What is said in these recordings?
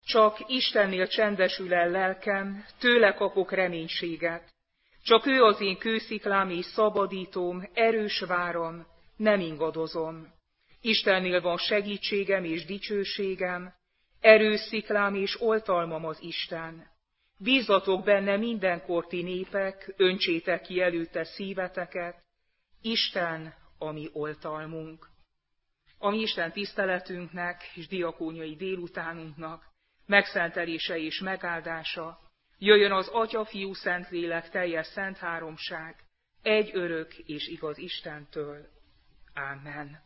Csak Istennél csendesül el lelkem, tőle kapok reménységet. Csak ő az én kősziklám és szabadítóm, erős váram, nem ingadozom. Istennél van segítségem és dicsőségem, erős sziklám és oltalmam az Isten. Bízzatok benne mindenkor ti népek, öntsétek ki előtte szíveteket, Isten a mi oltalmunk. A mi Isten tiszteletünknek és diakóniai délutánunknak megszentelése és megáldása jöjjön az Atya, Fiú, Szentlélek teljes szent háromság, egy örök és igaz Istentől. Ámen.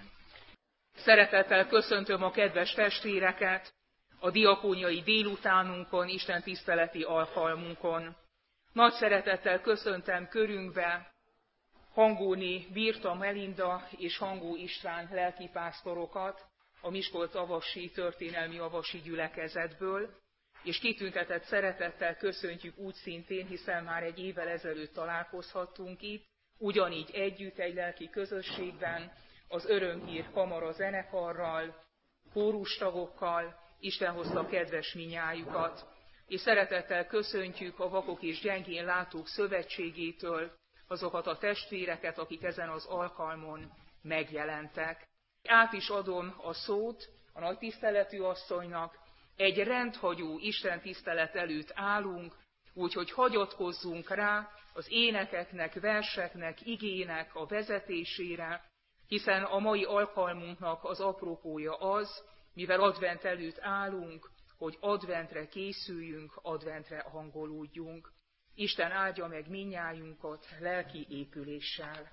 Szeretettel köszöntöm a kedves testvéreket a diakóniai délutánunkon, Isten tiszteleti alkalmunkon. Nagy szeretettel köszöntem körünkbe Hangóné Birta Melinda és Hangó István lelkipásztorokat a Miskolc-avasi történelmi avasi gyülekezetből, és kitüntetett szeretettel köszöntjük úgy szintén, hiszen már egy évvel ezelőtt találkozhattunk itt, ugyanígy együtt egy lelki közösségben, az Örömhír Kamara zenekarral, kórustagokkal, Isten hozta kedves minnyájukat, és szeretettel köszöntjük a Vakok és Gyengén Látók Szövetségétől azokat a testvéreket, akik ezen az alkalmon megjelentek. Át is adom a szót a nagy tiszteletű asszonynak, egy rendhagyó Isten tisztelet előtt állunk, úgyhogy hagyatkozzunk rá az énekeknek, verseknek, igének a vezetésére, hiszen a mai alkalmunknak az apropója az, mivel advent előtt állunk, hogy adventre készüljünk, adventre hangolódjunk. Isten áldja meg mindnyájunkat lelki épüléssel.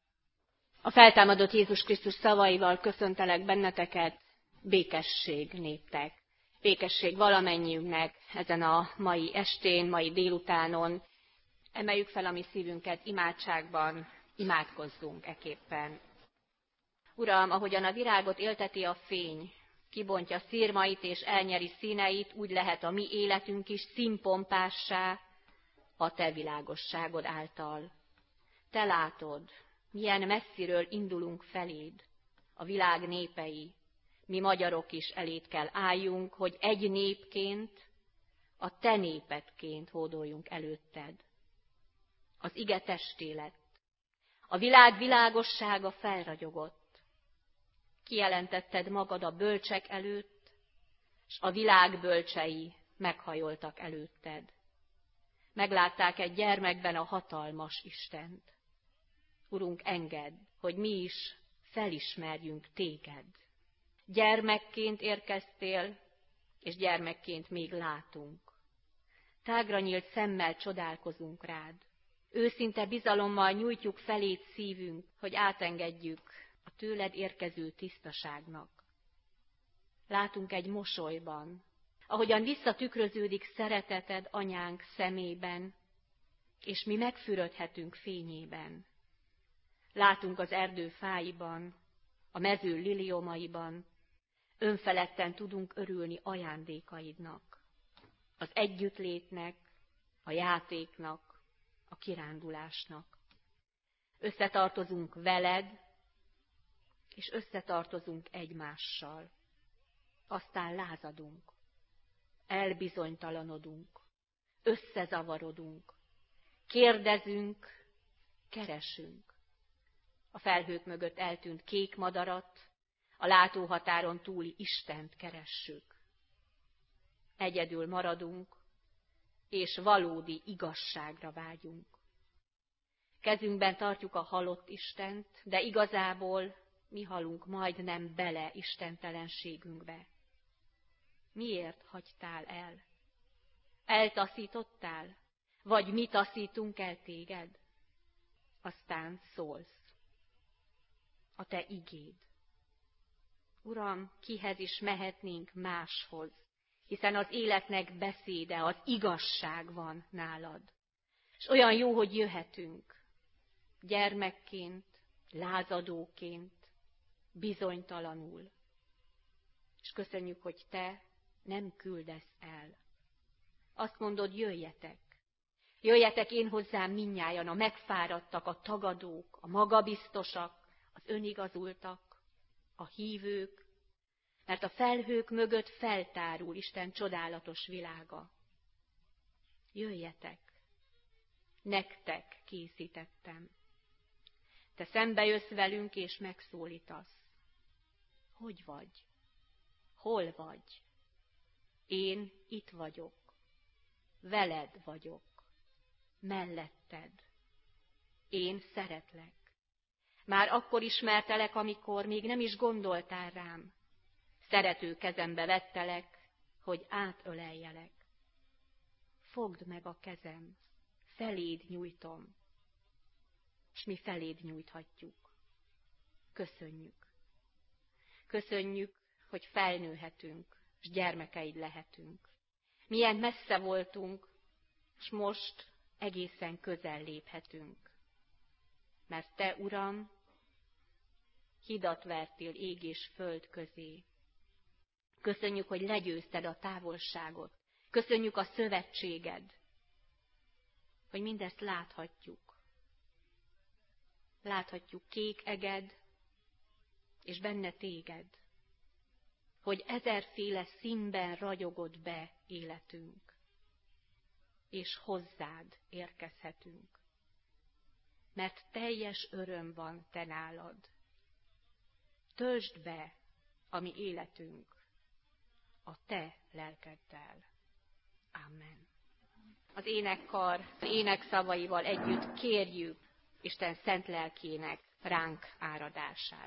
A feltámadott Jézus Krisztus szavaival köszöntelek benneteket, békesség néktek. Békesség valamennyiünknek ezen a mai estén, mai délutánon. Emeljük fel a mi szívünket imádságban, imádkozzunk eképpen. Uram, ahogyan a virágot élteti a fény, kibontja szirmait és elnyeri színeit, úgy lehet a mi életünk is színpompássá a te világosságod által. Te látod, milyen messziről indulunk feléd, a világ népei, mi magyarok is eléd kell álljunk, hogy egy népként, a te népedként hódoljunk előtted. Az ige testé lett, a világ világossága felragyogott. Kijelentetted magad a bölcsek előtt, s a világ bölcsei meghajoltak előtted. Meglátták egy gyermekben a hatalmas Istent. Urunk, engedd, hogy mi is felismerjünk téged. Gyermekként érkeztél, és gyermekként még látunk. Tágra nyílt szemmel csodálkozunk rád. Őszinte bizalommal nyújtjuk feléd szívünk, hogy átengedjük a tőled érkező tisztaságnak. Látunk egy mosolyban, ahogyan visszatükröződik szereteted anyánk szemében, és mi megfürödhetünk fényében. Látunk az erdő fáiban, a mező liliomaiban, önfeledten tudunk örülni ajándékaidnak, az együttlétnek, a játéknak, a kirándulásnak. Összetartozunk veled, és összetartozunk egymással. Aztán lázadunk, elbizonytalanodunk, összezavarodunk, kérdezünk, keresünk. A felhők mögött eltűnt kék madarat, a látóhatáron túli Istent keressük. Egyedül maradunk, és valódi igazságra vágyunk. Kezünkben tartjuk a halott Istent, de igazából mi halunk majdnem bele istentelenségünkbe. Miért hagytál el? Eltaszítottál? Vagy mi taszítunk el téged? Aztán szólsz. A te igéd. Uram, kihez is mehetnénk máshoz, hiszen az életnek beszéde, az igazság van nálad. És olyan jó, hogy jöhetünk, gyermekként, lázadóként, bizonytalanul. És köszönjük, hogy te nem küldesz el. Azt mondod, jöjjetek. Jöjjetek én hozzám mindnyájan, a megfáradtak, a tagadók, a magabiztosak, az önigazultak, a hívők, mert a felhők mögött feltárul Isten csodálatos világa. Jöjjetek, nektek készítettem. Te szembejössz velünk, és megszólítasz. Hogy vagy? Hol vagy? Én itt vagyok. Veled vagyok. Melletted. Én szeretlek. Már akkor ismertelek, amikor még nem is gondoltál rám. Szerető kezembe vettelek, hogy átöleljelek. Fogd meg a kezem, feléd nyújtom, s mi feléd nyújthatjuk. Köszönjük. Köszönjük, hogy felnőhetünk, s gyermekeid lehetünk. Milyen messze voltunk, s most egészen közel léphetünk. Mert te, Uram, hidat vertél ég és föld közé. Köszönjük, hogy legyőzted a távolságot. Köszönjük a szövetséged, hogy mindezt láthatjuk. Láthatjuk kék eged, és benne téged, hogy ezerféle színben ragyogott be életünk, és hozzád érkezhetünk. Mert teljes öröm van te nálad. Töltsd be a mi életünk a te lelkeddel. Amen. Az énekkar énekszavaival együtt kérjük Isten szent lelkének ránk áradását.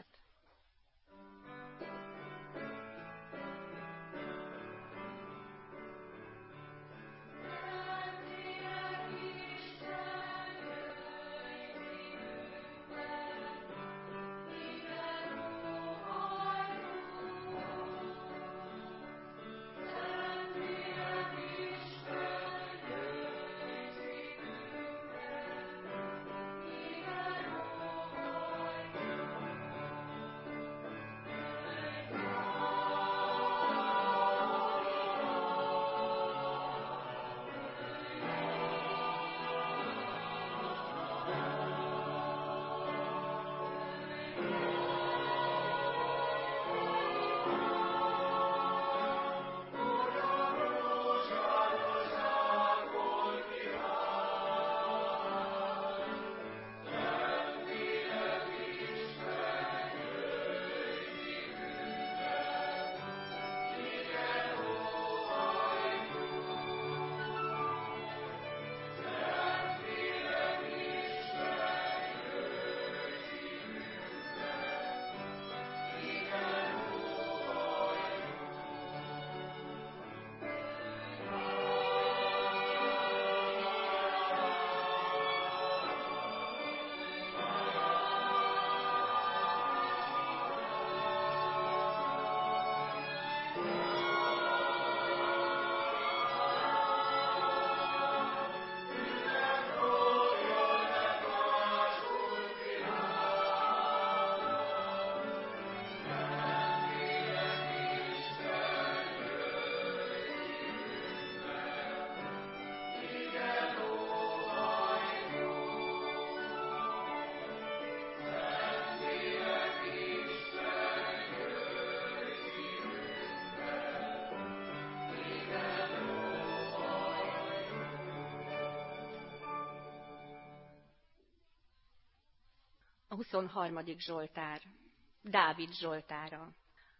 A 23. Zsoltár, Dávid Zsoltára.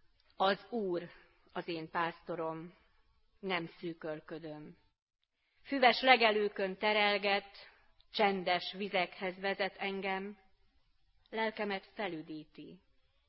Az Úr az én pásztorom, nem szűkölködöm. Füves legelőkön terelget, csendes vizekhez vezet engem, lelkemet felüdíti.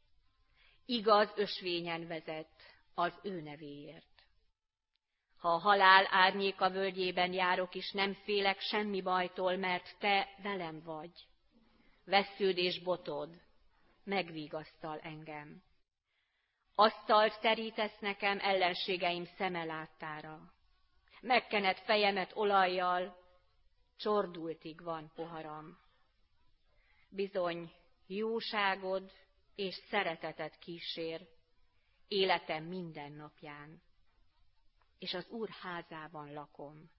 Igaz ösvényen vezet az ő nevéért. Ha a halál árnyéka völgyében járok is, nem félek semmi bajtól, mert te velem vagy. Vessződ és botod megvigasztal engem. Asztalt terítesz nekem ellenségeim szeme láttára. Megkened fejemet olajjal, csordultig van poharam. Bizony, jóságod és szereteted kísér életem minden napján, és az Úr házában lakom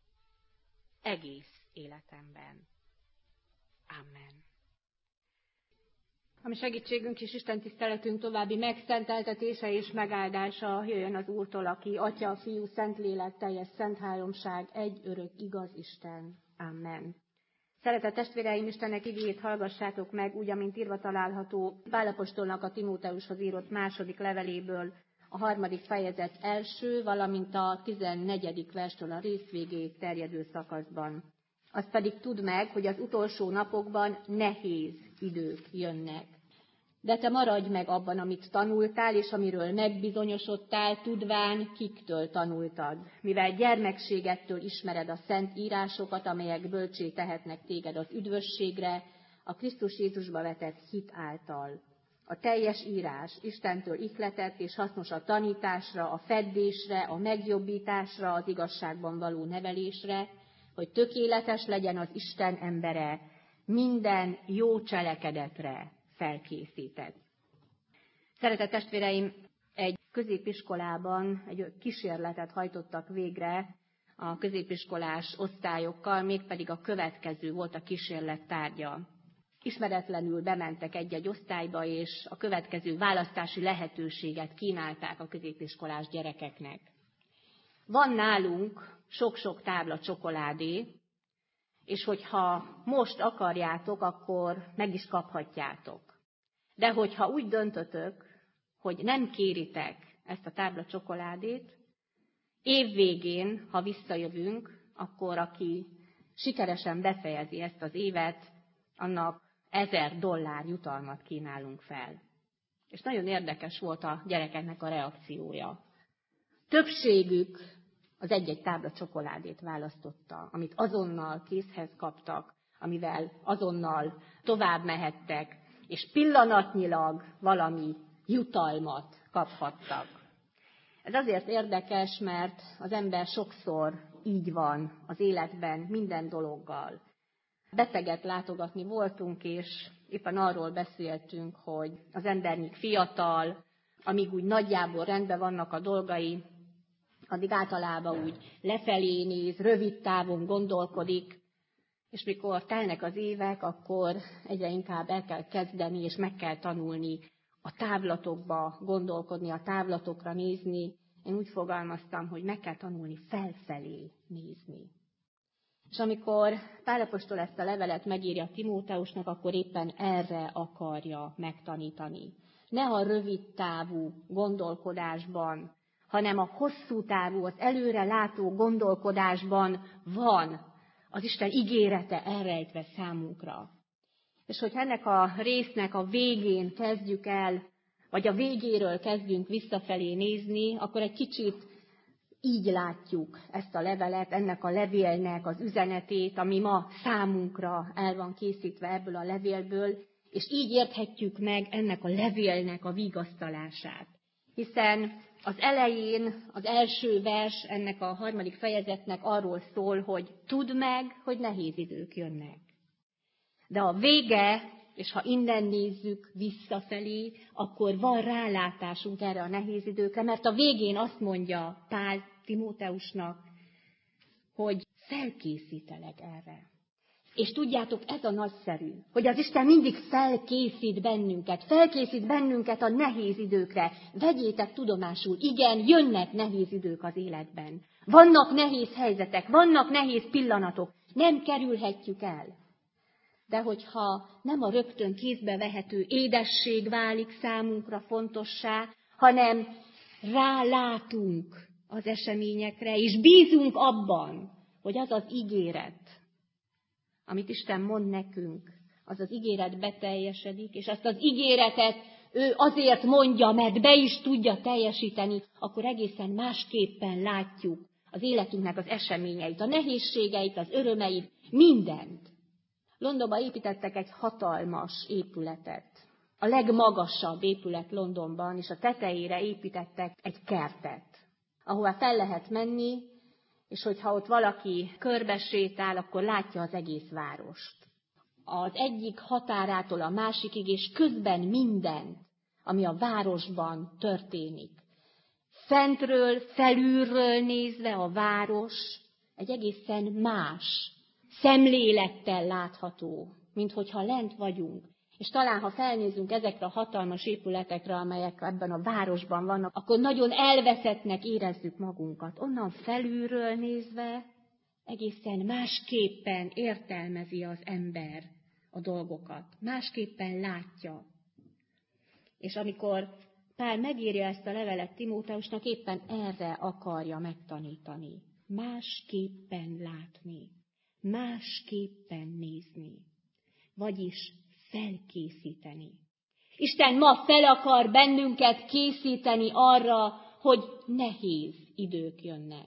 egész életemben. Amen. Ami segítségünk és Isten tiszteletünk további megszenteltetése és megáldása jöjjön az Úrtól, aki Atya, Fiú, Szentlélek, teljes szent háromság, egy örök igaz Isten. Amen. Szeretett testvéreim, Istennek igéjét hallgassátok meg, úgy, amint írva található Pál apostolnak a Timóteushoz írott második leveléből, a 3. fejezet első, valamint a 14. verstől a rész végéig terjedő szakaszban. Azt pedig tudd meg, hogy az utolsó napokban nehéz idők jönnek. De te maradj meg abban, amit tanultál, és amiről megbizonyosodtál, tudván, kiktől tanultad, mivel gyermekségettől ismered a szent írásokat, amelyek bölcsé tehetnek téged az üdvösségre, a Krisztus Jézusba vetett hit által. A teljes írás Istentől ihletett és hasznos a tanításra, a feddésre, a megjobbításra, az igazságban való nevelésre, hogy tökéletes legyen az Isten embere, minden jó cselekedetre felkészített. Szeretett testvéreim, egy középiskolában egy kísérletet hajtottak végre a középiskolás osztályokkal, mégpedig a következő volt a kísérlet tárgya. Ismeretlenül bementek egy-egy osztályba, és a következő választási lehetőséget kínálták a középiskolás gyerekeknek. Van nálunk sok-sok tábla csokoládé, és hogyha most akarjátok, akkor meg is kaphatjátok. De hogyha úgy döntötök, hogy nem kéritek ezt a tábla csokoládét, évvégén, ha visszajövünk, akkor aki sikeresen befejezi ezt az évet, annak $1000 jutalmat kínálunk fel. És nagyon érdekes volt a gyerekeknek a reakciója. Többségük az egy-egy tábla csokoládét választotta, amit azonnal kézhez kaptak, amivel azonnal tovább mehettek, és pillanatnyilag valami jutalmat kaphattak. Ez azért érdekes, mert az ember sokszor így van az életben minden dologgal. Beteget látogatni voltunk, és éppen arról beszéltünk, hogy az ember még fiatal, amíg úgy nagyjából rendben vannak a dolgai, addig általában úgy lefelé néz, rövid távon gondolkodik, és mikor telnek az évek, akkor egyre inkább el kell kezdeni, és meg kell tanulni a távlatokba gondolkodni, a távlatokra nézni. Én úgy fogalmaztam, hogy meg kell tanulni felfelé nézni. És amikor Pál apostol ezt a levelet megírja Timóteusnak, akkor éppen erre akarja megtanítani. Ne a rövid távú gondolkodásban, hanem a hosszú távú, az előre látó gondolkodásban van az Isten ígérete elrejtve számunkra. És hogy ennek a résznek a végén kezdjük el, vagy a végéről kezdünk visszafelé nézni, akkor egy kicsit így látjuk ezt a levelet, ennek a levélnek az üzenetét, ami ma számunkra el van készítve ebből a levélből, és így érthetjük meg ennek a levélnek a vigasztalását. Hiszen az elején az első vers ennek a 3. fejezetnek arról szól, hogy tudd meg, hogy nehéz idők jönnek. De a vége, és ha innen nézzük visszafelé, akkor van rálátásunk erre a nehéz időkre, mert a végén azt mondja Pál Timóteusnak, hogy felkészítelek erre. És tudjátok, ez a nagyszerű, hogy az Isten mindig felkészít bennünket a nehéz időkre. Vegyétek tudomásul, igen, jönnek nehéz idők az életben. Vannak nehéz helyzetek, vannak nehéz pillanatok, nem kerülhetjük el. De hogyha nem a rögtön kézbe vehető édesség válik számunkra fontossá, hanem rálátunk az eseményekre, és bízunk abban, hogy az az ígéret, amit Isten mond nekünk, az az ígéret beteljesedik, és azt az ígéretet ő azért mondja, mert be is tudja teljesíteni, akkor egészen másképpen látjuk az életünknek az eseményeit, a nehézségeit, az örömeit, mindent. Londonban építettek egy hatalmas épületet. A legmagasabb épület Londonban, és a tetejére építettek egy kertet, ahová fel lehet menni, és hogyha ott valaki körbesétál, akkor látja az egész várost. Az egyik határától a másikig, és közben mindent, ami a városban történik. Fentről, felülről nézve a város egy egészen más szemlélettel látható, mint hogyha lent vagyunk, És talán, ha felnézünk ezekre a hatalmas épületekre, amelyek ebben a városban vannak, akkor nagyon elveszettnek érezzük magunkat. Onnan felülről nézve egészen másképpen értelmezi az ember a dolgokat. Másképpen látja. És amikor Pál megírja ezt a levelet Timóteusnak, éppen erre akarja megtanítani. Másképpen látni. Másképpen nézni. Vagyis felkészíteni. Isten ma fel akar bennünket készíteni arra, hogy nehéz idők jönnek.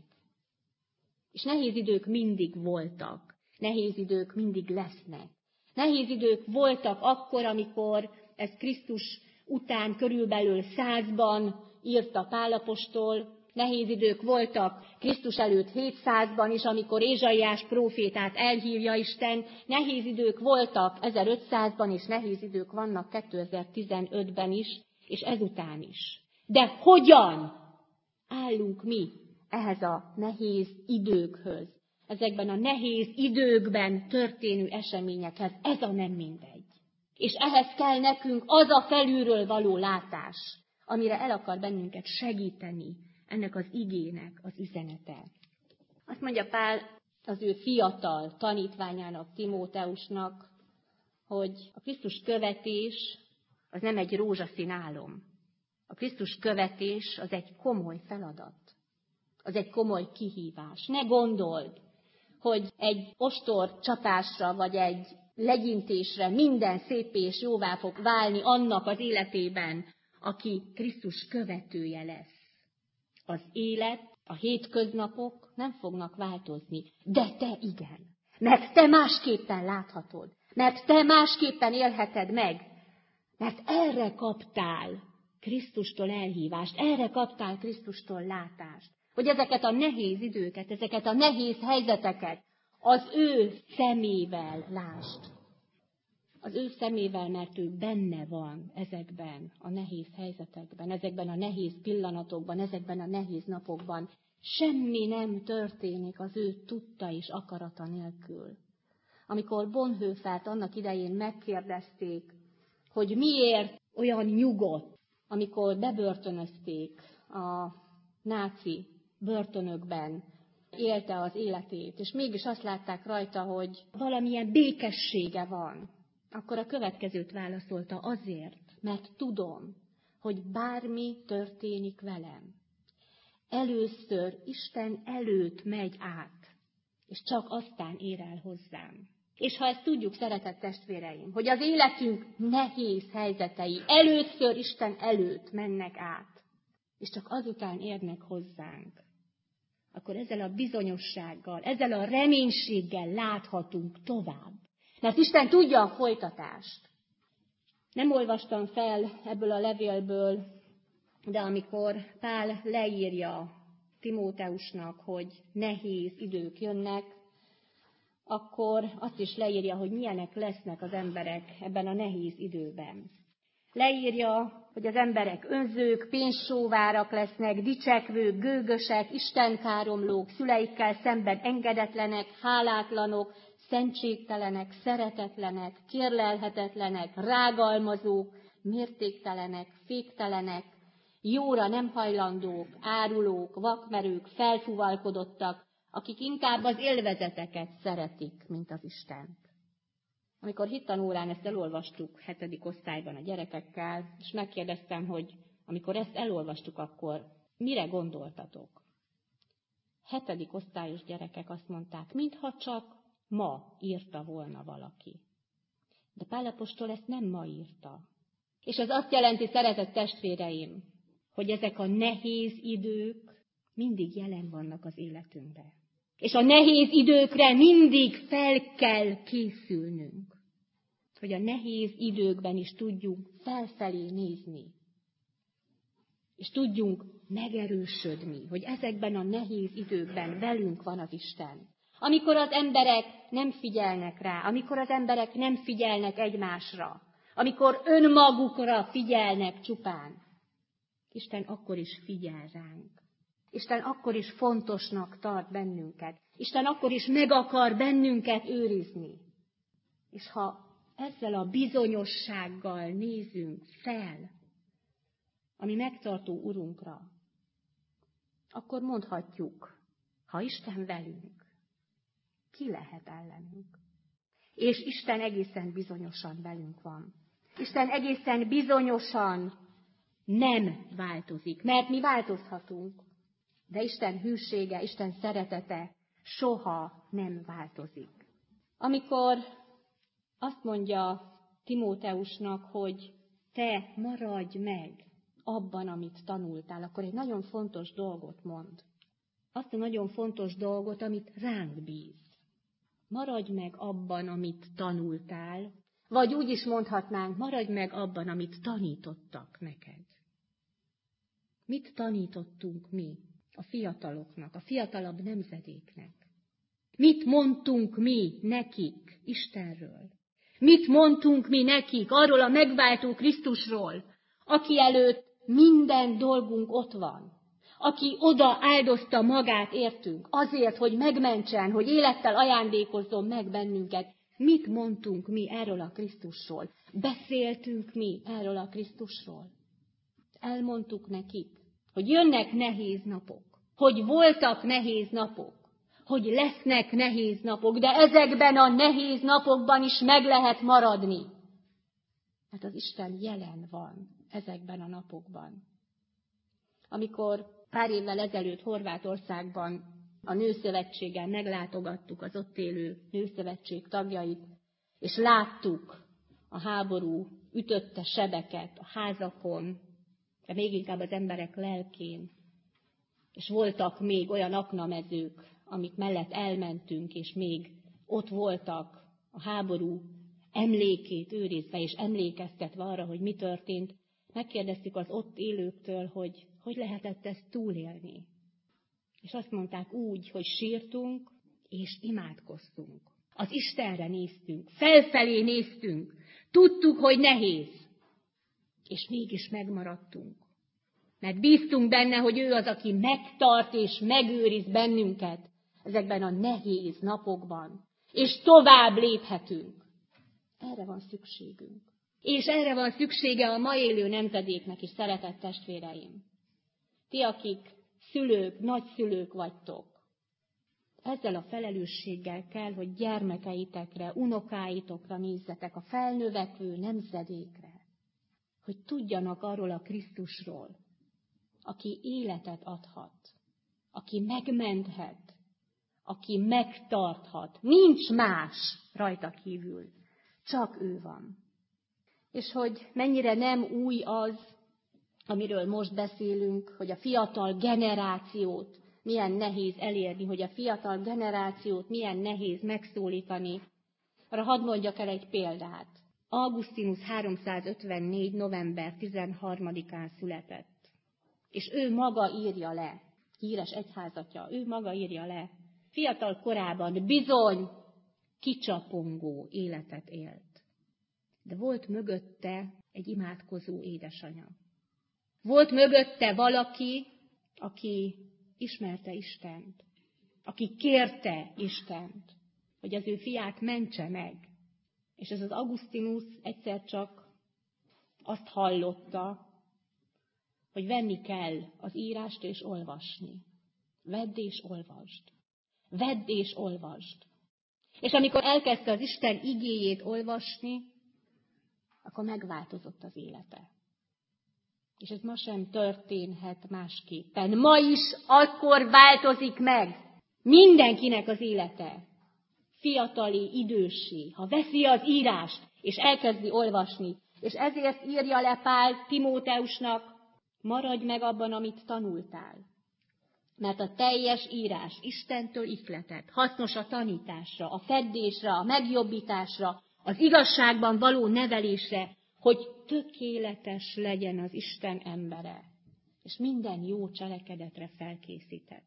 És nehéz idők mindig voltak. Nehéz idők mindig lesznek. Nehéz idők voltak akkor, amikor ez Krisztus után körülbelül 100-ban írta Pál apostol. Nehéz idők voltak Krisztus előtt 700-ban is, amikor Ézsaiás prófétát elhívja Isten. Nehéz idők voltak 1500-ban, és nehéz idők vannak 2015-ben is, és ezután is. De hogyan állunk mi ehhez a nehéz időkhöz? Ezekben a nehéz időkben történő eseményekhez, ez a nem mindegy. És ehhez kell nekünk az a felülről való látás, amire el akar bennünket segíteni ennek az igének az üzenete. Azt mondja Pál az ő fiatal tanítványának, Timóteusnak, hogy a Krisztus követés az nem egy rózsaszín álom. A Krisztus követés az egy komoly feladat. Az egy komoly kihívás. Ne gondold, hogy egy ostor csapásra vagy egy legyintésre minden szép és jóvá fog válni annak az életében, aki Krisztus követője lesz. Az élet, a hétköznapok nem fognak változni, de te igen. Mert te másképpen láthatod, mert te másképpen élheted meg, mert erre kaptál Krisztustól elhívást, erre kaptál Krisztustól látást, hogy ezeket a nehéz időket, ezeket a nehéz helyzeteket az ő szemével lásd. Az ő szemével, mert ő benne van ezekben a nehéz helyzetekben, ezekben a nehéz pillanatokban, ezekben a nehéz napokban. Semmi nem történik az ő tudta és akarata nélkül. Amikor Bonhoeffert annak idején megkérdezték, hogy miért olyan nyugodt, amikor bebörtönözték a náci börtönökben, élte az életét, és mégis azt látták rajta, hogy valamilyen békessége van, akkor a következőt válaszolta: azért, mert tudom, hogy bármi történik velem, először Isten előtt megy át, és csak aztán ér el hozzám. És ha ezt tudjuk, szeretett testvéreim, hogy az életünk nehéz helyzetei először Isten előtt mennek át, és csak azután érnek hozzánk, akkor ezzel a bizonyossággal, ezzel a reménységgel láthatunk tovább. Mert Isten tudja a folytatást. Nem olvastam fel ebből a levélből, de amikor Pál leírja Timóteusnak, hogy nehéz idők jönnek, akkor azt is leírja, hogy milyenek lesznek az emberek ebben a nehéz időben. Leírja, hogy az emberek önzők, pénzsóvárak lesznek, dicsekvők, gőgösek, istenkáromlók, szüleikkel szemben engedetlenek, hálátlanok, szentségtelenek, szeretetlenek, kérlelhetetlenek, rágalmazók, mértéktelenek, féktelenek, jóra nem hajlandók, árulók, vakmerők, felfúvalkodottak, akik inkább az élvezeteket szeretik, mint az Istent. Amikor hittanórán ezt elolvastuk 7. osztályban a gyerekekkel, és megkérdeztem, hogy amikor ezt elolvastuk, akkor mire gondoltatok? 7. osztályos gyerekek azt mondták, mintha csak ma írta volna valaki. De Pál apostol ezt nem ma írta. És ez azt jelenti, szeretett testvéreim, hogy ezek a nehéz idők mindig jelen vannak az életünkben. És a nehéz időkre mindig fel kell készülnünk, hogy a nehéz időkben is tudjunk felfelé nézni, és tudjunk megerősödni, hogy ezekben a nehéz időkben velünk van az Isten. Amikor az emberek nem figyelnek rá, amikor az emberek nem figyelnek egymásra, amikor önmagukra figyelnek csupán, Isten akkor is figyel ránk. Isten akkor is fontosnak tart bennünket. Isten akkor is meg akar bennünket őrizni. És ha ezzel a bizonyossággal nézünk fel a mi megtartó Urunkra, akkor mondhatjuk, ha Isten velünk, ki lehet ellenünk? És Isten egészen bizonyosan velünk van. Isten egészen bizonyosan nem változik, mert mi változhatunk, de Isten hűsége, Isten szeretete soha nem változik. Amikor azt mondja Timóteusnak, hogy te maradj meg abban, amit tanultál, akkor egy nagyon fontos dolgot mond. Azt a nagyon fontos dolgot, amit ránk bíz. Maradj meg abban, amit tanultál, vagy úgy is mondhatnánk, maradj meg abban, amit tanítottak neked. Mit tanítottunk mi a fiataloknak, a fiatalabb nemzedéknek? Mit mondtunk mi nekik Istenről? Mit mondtunk mi nekik arról a megváltó Krisztusról, aki előtt minden dolgunk ott van, aki oda áldozta magát értünk, azért, hogy megmentsen, hogy élettel ajándékozzon meg bennünket. Mit mondtunk mi erről a Krisztusról? Beszéltünk mi erről a Krisztusról? Elmondtuk nekik, hogy jönnek nehéz napok, hogy voltak nehéz napok, hogy lesznek nehéz napok, de ezekben a nehéz napokban is meg lehet maradni. Mert az Isten jelen van ezekben a napokban. Amikor pár évvel ezelőtt Horvátországban a Nőszövetséggel meglátogattuk az ott élő Nőszövetség tagjait, és láttuk a háború ütötte sebeket a házakon, de még inkább az emberek lelkén. És voltak még olyan aknamezők, amik mellett elmentünk, és még ott voltak a háború emlékét őrizve, és emlékeztetve arra, hogy mi történt. Megkérdeztük az ott élőktől, hogy lehetett ezt túlélni. És azt mondták úgy, hogy sírtunk, és imádkoztunk. Az Istenre néztünk, felfelé néztünk, tudtuk, hogy nehéz, és mégis megmaradtunk. Mert bíztunk benne, hogy ő az, aki megtart és megőriz bennünket ezekben a nehéz napokban, és tovább léphetünk. Erre van szükségünk. És erre van szüksége a ma élő nemzedéknek is, szeretett testvéreim. Ti, akik szülők, nagyszülők vagytok, ezzel a felelősséggel kell, hogy gyermekeitekre, unokáitokra nézzetek, a felnövekvő nemzedékre, hogy tudjanak arról a Krisztusról, aki életet adhat, aki megmenthet, aki megtarthat. Nincs más rajta kívül, csak ő van. És hogy mennyire nem új az, amiről most beszélünk, hogy a fiatal generációt milyen nehéz elérni, hogy a fiatal generációt milyen nehéz megszólítani. Arra hadd mondjak el egy példát. Augustinus 354. november 13-án született. És ő maga írja le, híres egyházatja, ő maga írja le. Fiatal korában bizony kicsapongó életet élt. De volt mögötte egy imádkozó édesanyja. Volt mögötte valaki, aki ismerte Istent, aki kérte Istent, hogy az ő fiát mentse meg. És ez az Augustinus egyszer csak azt hallotta, hogy venni kell az írást és olvasni. Vedd és olvasd. Vedd és olvasd. És amikor elkezdte az Isten igéjét olvasni, akkor megváltozott az élete. És ez ma sem történhet másképpen. Ma is akkor változik meg mindenkinek az élete. Fiatalé, időssé, ha veszi az írást, és elkezdi olvasni. És ezért írja le Pál Timóteusnak, maradj meg abban, amit tanultál. Mert a teljes írás Istentől ihletett, hasznos a tanításra, a feddésre, a megjobbításra, az igazságban való nevelésre, hogy tökéletes legyen az Isten embere, és minden jó cselekedetre felkészített.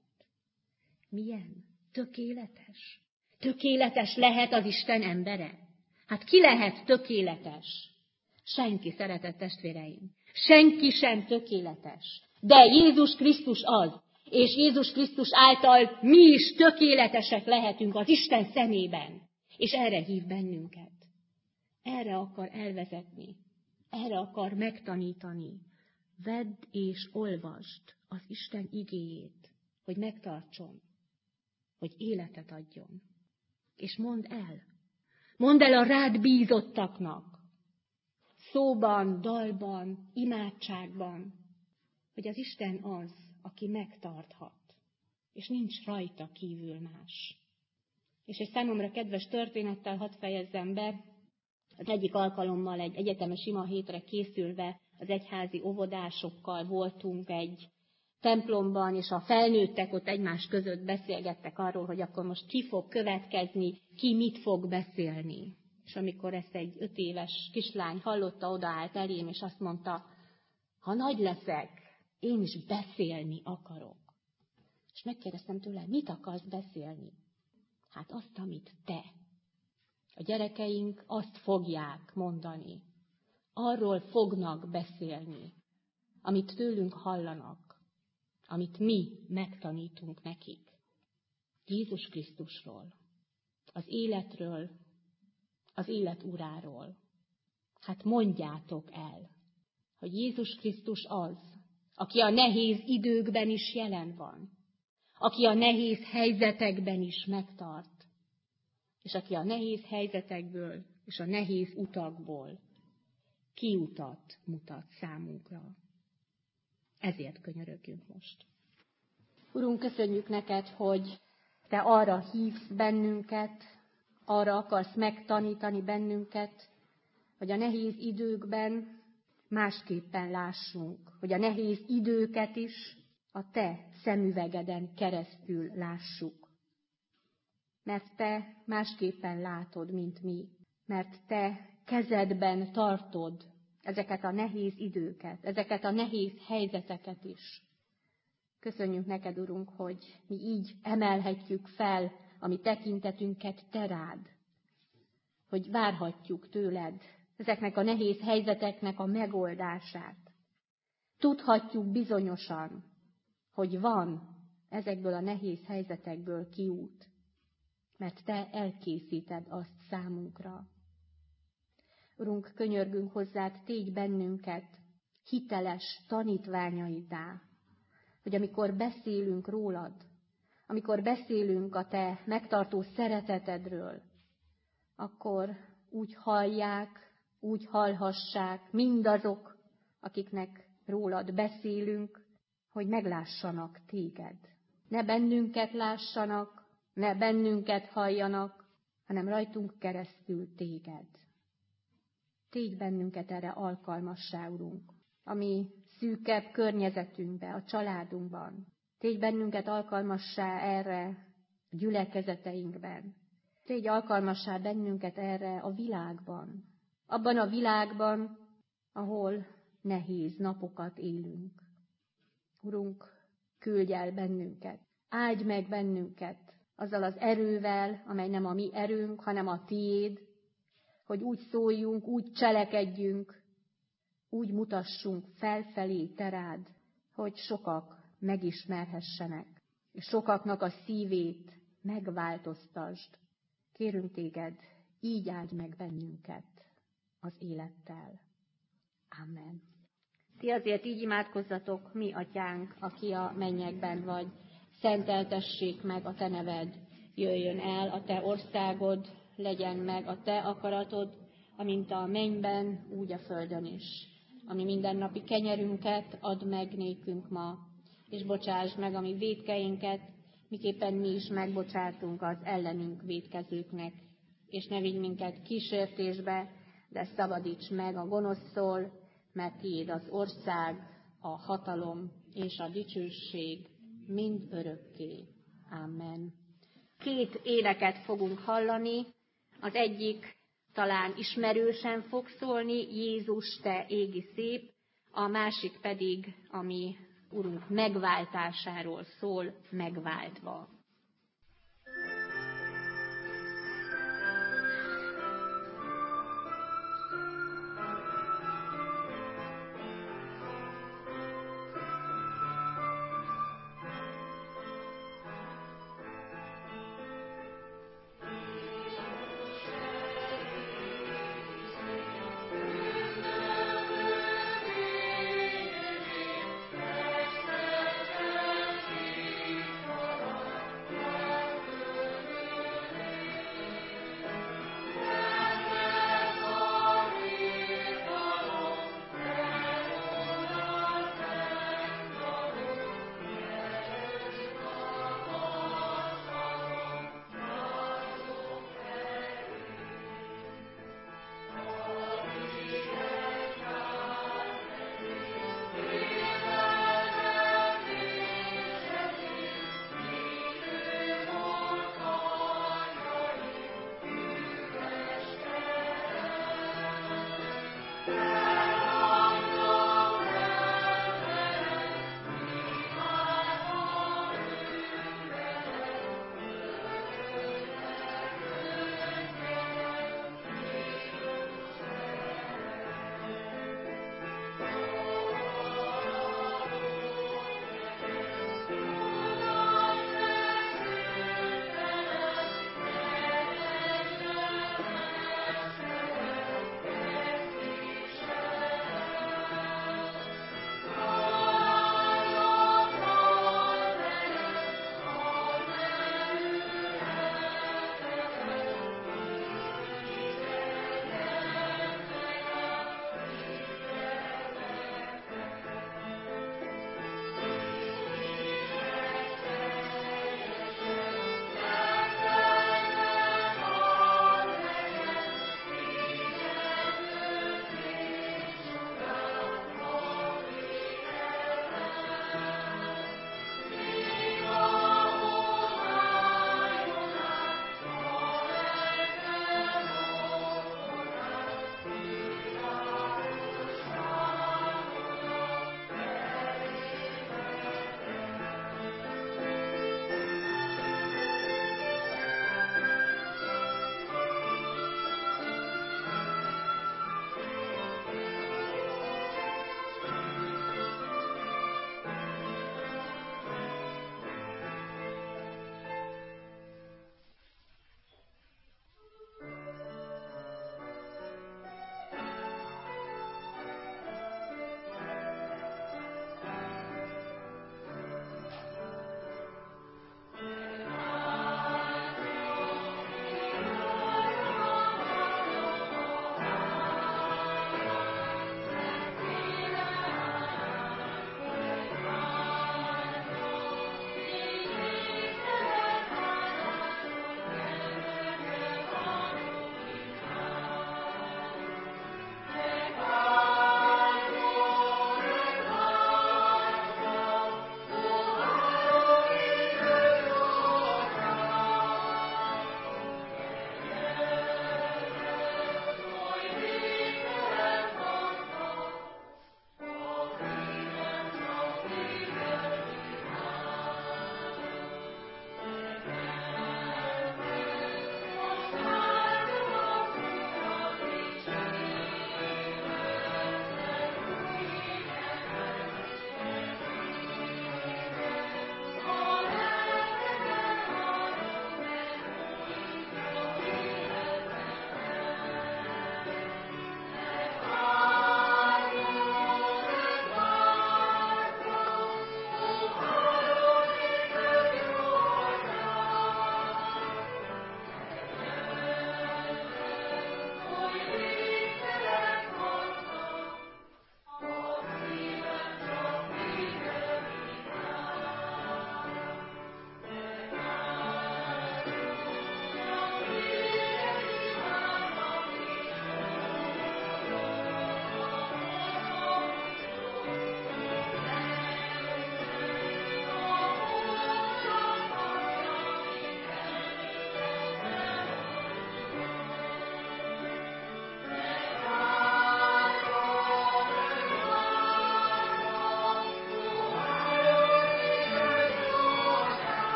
Milyen? Tökéletes? Tökéletes lehet az Isten embere? Hát ki lehet tökéletes? Senki, szeretett testvéreim. Senki sem tökéletes. De Jézus Krisztus az, és Jézus Krisztus által mi is tökéletesek lehetünk az Isten szemében. És erre hív bennünket. erre akar elvezetni, erre akar megtanítani. Vedd és olvasd az Isten igéjét, hogy megtartson, hogy életet adjon. És mondd el a rád bízottaknak, szóban, dalban, imádságban, hogy az Isten az, aki megtarthat, és nincs rajta kívül más. És egy számomra kedves történettel hadd fejezzem be. Az egyik alkalommal egy egyetemes imahétre készülve az egyházi óvodásokkal voltunk egy templomban, és a felnőttek ott egymás között beszélgettek arról, hogy akkor most ki fog következni, ki mit fog beszélni. És amikor ezt egy 5 éves kislány hallotta, odaállt elém, és azt mondta, ha nagy leszek, én is beszélni akarok. És megkérdeztem tőle, mit akarsz beszélni? Hát azt, amit te. A gyerekeink azt fogják mondani. Arról fognak beszélni, amit tőlünk hallanak, amit mi megtanítunk nekik. Jézus Krisztusról, az életről, az élet uráról. Hát mondjátok el, hogy Jézus Krisztus az, aki a nehéz időkben is jelen van, aki a nehéz helyzetekben is megtart, és aki a nehéz helyzetekből és a nehéz utakból kiutat mutat számunkra. Ezért könyörögjünk most. Urunk, köszönjük neked, hogy te arra hívsz bennünket, arra akarsz megtanítani bennünket, hogy a nehéz időkben másképpen lássunk, hogy a nehéz időket is a te szemüvegeden keresztül lássuk. Mert te másképpen látod, mint mi, mert te kezedben tartod ezeket a nehéz időket, ezeket a nehéz helyzeteket is. Köszönjük neked, Urunk, hogy mi így emelhetjük fel a mi tekintetünket te rád, hogy várhatjuk tőled ezeknek a nehéz helyzeteknek a megoldását. Tudhatjuk bizonyosan, hogy van ezekből a nehéz helyzetekből kiút, mert te elkészíted azt számunkra. Urunk, könyörgünk hozzád, tégy bennünket hiteles tanítványaiddá, hogy amikor beszélünk rólad, amikor beszélünk a te megtartó szeretetedről, akkor úgy hallják, úgy hallhassák mindazok, akiknek rólad beszélünk, hogy meglássanak téged. Ne bennünket lássanak, ne bennünket halljanak, hanem rajtunk keresztül téged. Tégy bennünket erre alkalmassá, Urunk, a mi szűkebb környezetünkbe, a családunkban. Tégy bennünket alkalmassá erre a gyülekezeteinkben. Tégy alkalmassá bennünket erre a világban. Abban a világban, ahol nehéz napokat élünk. Urunk, küldj el bennünket, áldj meg bennünket azzal az erővel, amely nem a mi erőnk, hanem a tiéd, hogy úgy szóljunk, úgy cselekedjünk, úgy mutassunk felfelé te rád, hogy sokak megismerhessenek, és sokaknak a szívét megváltoztasd. Kérünk téged, így áldj meg bennünket az élettel. Amen. Ti azért így imádkozzatok, mi atyánk, aki a mennyekben vagy, szenteltessék meg a te neved, jöjjön el a te országod, legyen meg a te akaratod, amint a mennyben, úgy a földön is. Ami mindennapi kenyerünket add meg nékünk ma, és bocsásd meg a mi vétkeinket, miképpen mi is megbocsátunk az ellenünk vétkezőknek. És ne vigy minket kísértésbe, de szabadíts meg a gonosztól, mert tiéd az ország, a hatalom és a dicsőség mind örökké. Amen. 2 éneket fogunk hallani. Az egyik talán ismerősen fog szólni, Jézus, te égi szép, a másik pedig, ami Urunk megváltásáról szól, megváltva.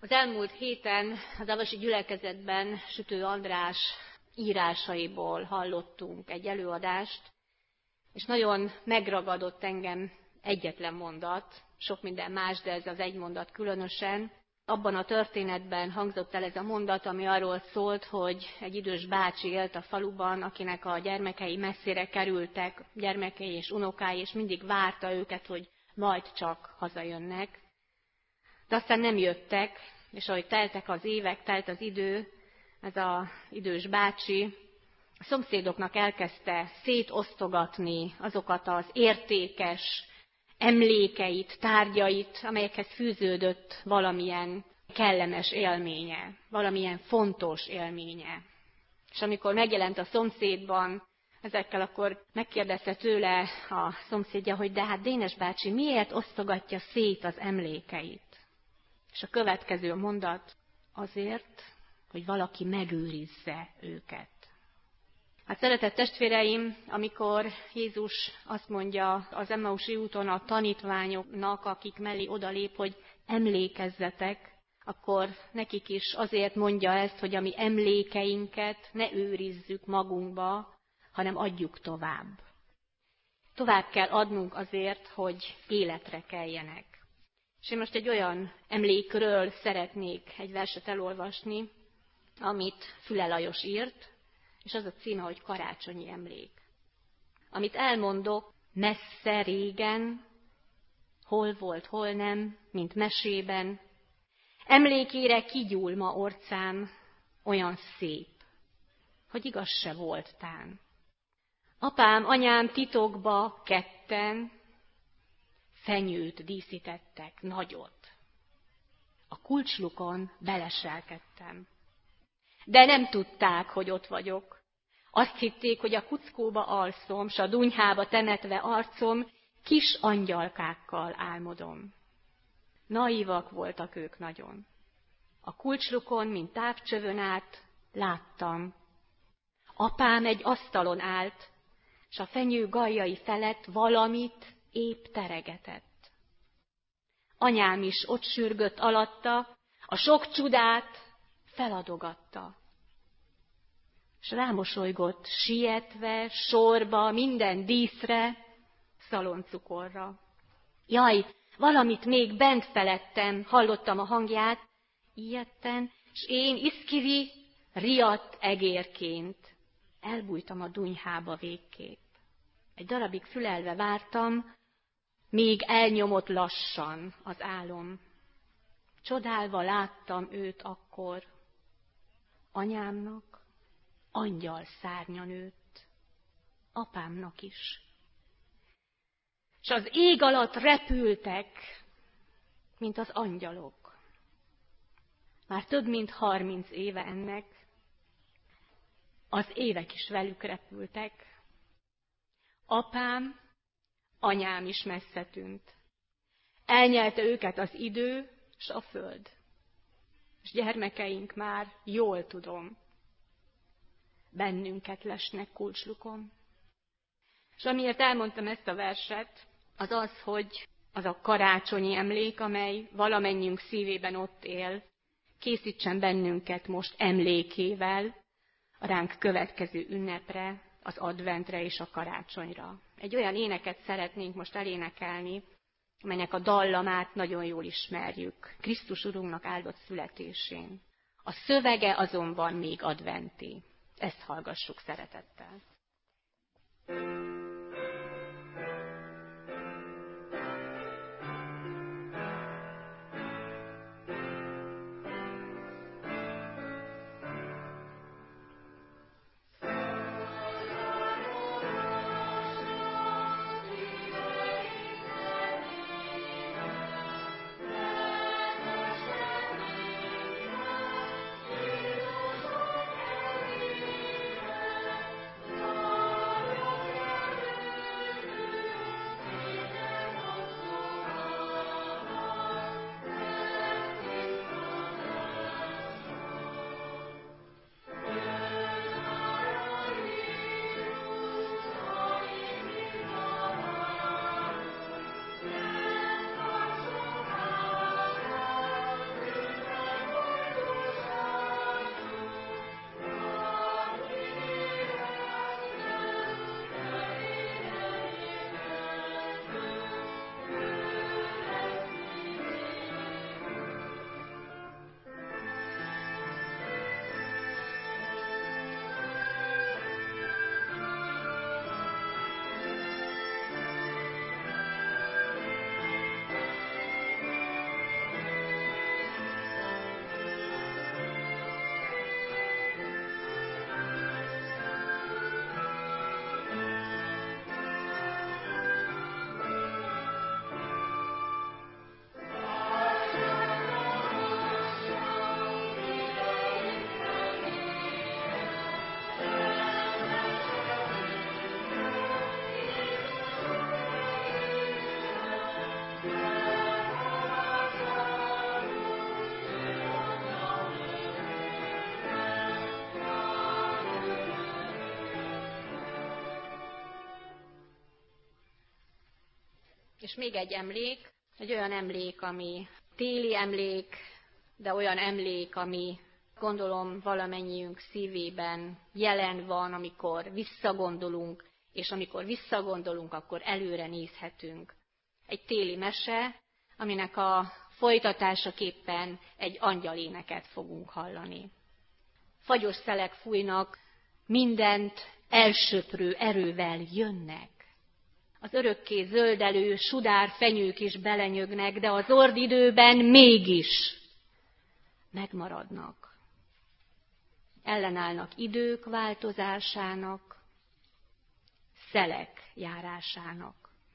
Az elmúlt héten az avasi gyülekezetben Sütő András írásaiból hallottunk egy előadást, és nagyon megragadott engem egyetlen mondat, sok minden más, de ez az egy mondat különösen. Abban a történetben hangzott el ez a mondat, ami arról szólt, hogy egy idős bácsi élt a faluban, akinek a gyermekei messzire kerültek, gyermekei és unokái, és mindig várta őket, hogy majd csak hazajönnek. De aztán nem jöttek, és ahogy teltek az évek, telt az idő, ez az idős bácsi a szomszédoknak elkezdte szétosztogatni azokat az értékes emlékeit, tárgyait, amelyekhez fűződött valamilyen kellemes élménye, valamilyen fontos élménye. És amikor megjelent a szomszédban ezekkel, akkor megkérdezte tőle a szomszédja, hogy de hát Dénes bácsi miért osztogatja szét az emlékeit? És a következő mondat: azért, hogy valaki megőrizze őket. Hát szeretett testvéreim, amikor Jézus azt mondja az Emmausi úton a tanítványoknak, akik mellé odalép, hogy emlékezzetek, akkor nekik is azért mondja ezt, hogy a mi emlékeinket ne őrizzük magunkba, hanem adjuk tovább. Tovább kell adnunk azért, hogy életre keljenek. És én most egy olyan emlékről szeretnék egy verset elolvasni, amit Füle Lajos írt, és az a címe, hogy Karácsonyi emlék. Amit elmondok, messze régen, hol volt, hol nem, mint mesében, emlékére kigyúl ma orcám, olyan szép, hogy igaz se volt tán. Apám, anyám titokba ketten fenyőt díszítettek, nagyot. A kulcslukon beleselkedtem. De nem tudták, hogy ott vagyok. Azt hitték, hogy a kuckóba alszom, s a dunyhába temetve arcom, kis angyalkákkal álmodom. Naívak voltak ők nagyon. A kulcslukon, mint távcsövön át, láttam. Apám egy asztalon állt, s a fenyő galljai felett valamit épp teregetett. Anyám is ott sürgött alatta, a sok csodát feladogatta. S rámosolygott sietve, sorba, minden díszre, szaloncukorra. Jaj, valamit még bent felettem, hallottam a hangját, ijedten, s én iszkivi, riadt egérként elbújtam a dunyhába végképp. Egy darabig fülelve vártam, még elnyomott lassan az álom. Csodálva láttam őt akkor, anyámnak angyal szárnya nőtt, apámnak is. És az ég alatt repültek, mint az angyalok. Már több mint 30 éve ennek, az évek is velük repültek. Apám, anyám is messze tűnt. Elnyelte őket az idő s a föld. És gyermekeink már, jól tudom, bennünket lesnek kulcslukon. És amiért elmondtam ezt a verset, az az, hogy az a karácsonyi emlék, amely valamennyiünk szívében ott él, készítsen bennünket most emlékével a ránk következő ünnepre, az adventre és a karácsonyra. Egy olyan éneket szeretnénk most elénekelni, amelynek a dallamát nagyon jól ismerjük, Krisztus Urunknak áldott születésén. A szövege azonban még adventi. Ezt hallgassuk szeretettel. És még egy emlék, egy olyan emlék, ami téli emlék, de olyan emlék, ami gondolom valamennyiünk szívében jelen van, amikor visszagondolunk, és amikor visszagondolunk, akkor előre nézhetünk. Egy téli mese, aminek a folytatásaképpen egy angyaléneket fogunk hallani. Fagyos szelek fújnak, mindent elsöprő erővel jönnek. Az örökké zöldelő sudár fenyők is belenyögnek, de az ordidőben mégis megmaradnak. Ellenállnak idők változásának, szelek járásának.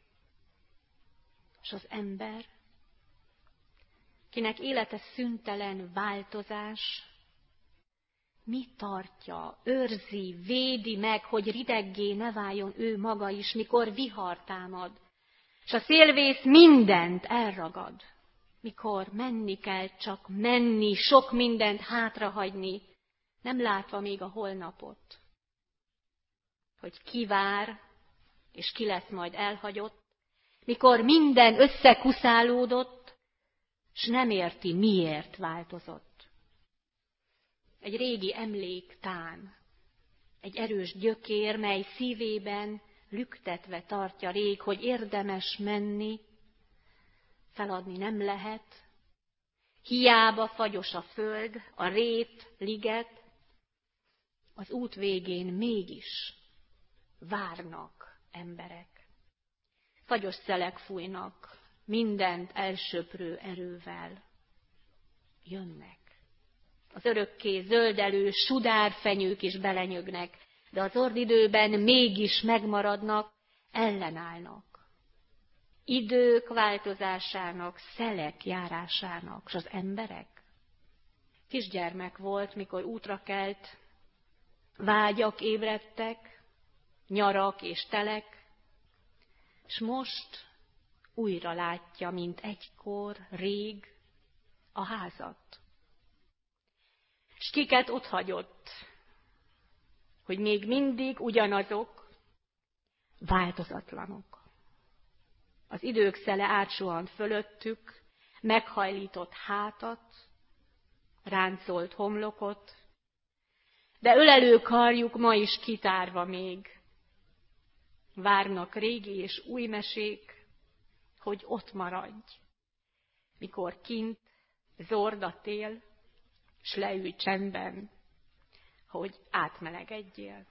És az ember, kinek élete szüntelen változás, mi tartja, őrzi, védi meg, hogy rideggé ne váljon ő maga is, mikor vihar támad, és a szélvész mindent elragad, mikor menni kell csak menni, sok mindent hátrahagyni, nem látva még a holnapot, hogy ki vár, és ki lesz majd elhagyott, mikor minden összekuszálódott, s nem érti, miért változott. Egy régi emlék tán, egy erős gyökér, mely szívében lüktetve tartja rég, hogy érdemes menni, feladni nem lehet, hiába fagyos a föld, a rét, liget, az út végén mégis várnak emberek. Fagyos szelek fújnak, mindent elsöprő erővel jönnek. Az örökké zöldelő sudárfenyők is belenyögnek, de az ordidőben mégis megmaradnak, ellenállnak. Idők változásának, szelek járásának, és az emberek. Kisgyermek volt, mikor útra kelt, vágyak ébredtek, nyarak és telek, s most újra látja, mint egykor, rég, a házat. S kiket ott hagyott, hogy még mindig ugyanazok, változatlanok. Az idők szele átsuhant fölöttük, meghajlított hátat, ráncolt homlokot, de ölelő karjuk ma is kitárva még. Várnak régi és új mesék, hogy ott maradj, mikor kint zord a tél, s leülj csendben, hogy átmelegedjél.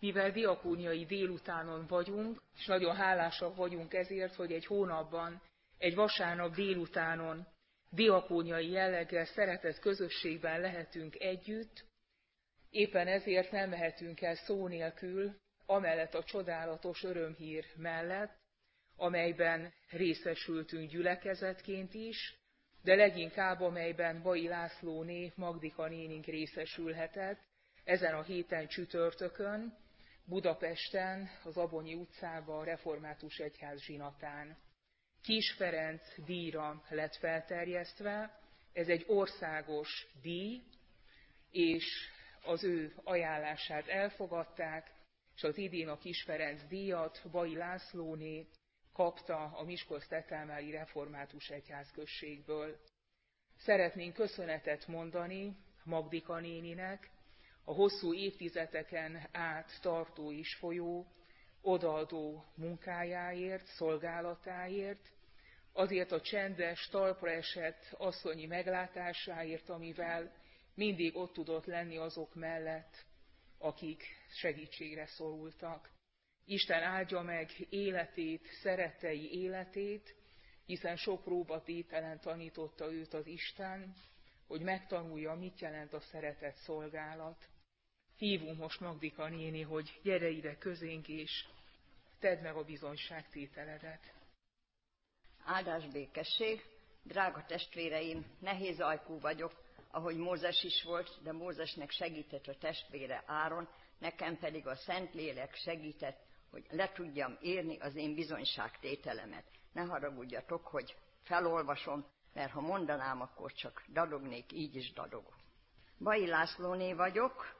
mivel diakóniai délutánon vagyunk, és nagyon hálásak vagyunk ezért, hogy egy hónapban, egy vasárnap délutánon diakóniai jelleggel, szeretett közösségben lehetünk együtt, éppen ezért nem mehetünk el szó nélkül, amellett a csodálatos örömhír mellett, amelyben részesültünk gyülekezetként is, de leginkább amelyben Bai Lászlóné, Magdika nénink részesülhetett ezen a héten csütörtökön, Budapesten, az Abonyi utcában, a Református Egyház zsinatán. Kis Ferenc díjra lett felterjesztve, ez egy országos díj, és az ő ajánlását elfogadták, és az idén a Kis Ferenc díjat Bai Lászlóné kapta a Miskolc-Tetelmári Református Egyházközségből. Szeretnénk köszönetet mondani Magdika néninek, a hosszú évtizedeken át tartó is folyó, odaadó munkájáért, szolgálatáért, azért a csendes, talpra esett asszonyi meglátásáért, amivel mindig ott tudott lenni azok mellett, akik segítségre szorultak. Isten áldja meg életét, szerettei életét, hiszen sok próbatételen tanította őt az Isten, hogy megtanulja, mit jelent a szeretet szolgálat. Hívom most Magdika néni, hogy gyere ide közénk, és tedd meg a bizonyságtételedet. Áldás, békesség! Drága testvéreim, nehéz ajkú vagyok, ahogy Mózes is volt, de Mózesnek segített a testvére Áron, nekem pedig a Szentlélek segített, hogy le tudjam írni az én bizonyságtételemet. Ne haragudjatok, hogy felolvasom, mert ha mondanám, akkor csak dadognék, így is dadogok. Bai Lászlóné vagyok,